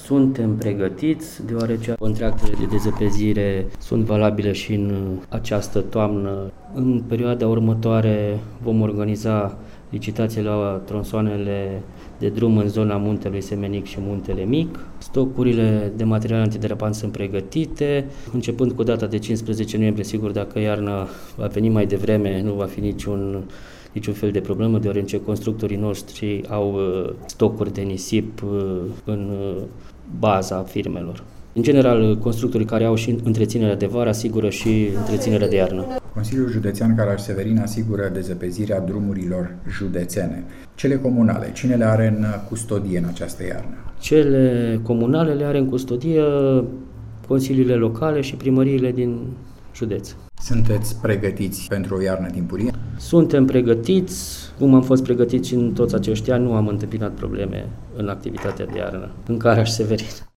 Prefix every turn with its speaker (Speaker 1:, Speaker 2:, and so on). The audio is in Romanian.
Speaker 1: Suntem pregătiți, deoarece contractele de dezăpezire sunt valabile și în această toamnă. În perioada următoare vom organiza licitații la tronsoanele de drum în zona Muntelui Semenic și Muntele Mic. Stocurile de material antiderapant sunt pregătite. Începând cu data de 15 noiembrie, sigur, dacă iarna va veni mai devreme, nu va fi niciun fel de problemă, deoarece constructorii noștri au stocuri de nisip în baza firmelor. În general, constructorii care au și întreținerea de vară asigură și întreținerea de iarnă.
Speaker 2: Consiliul Județean Caraș-Severin asigură dezăpezirea drumurilor județene. Cele comunale, cine le are în custodie în această iarnă?
Speaker 1: Cele comunale le are în custodie consiliile locale și primăriile din județ.
Speaker 2: Sunteți pregătiți pentru o iarnă timpurie?
Speaker 1: Suntem pregătiți, cum am fost pregătiți și în toți acești ani, nu am întâmpinat probleme în activitatea de iarnă în Caraș-Severin.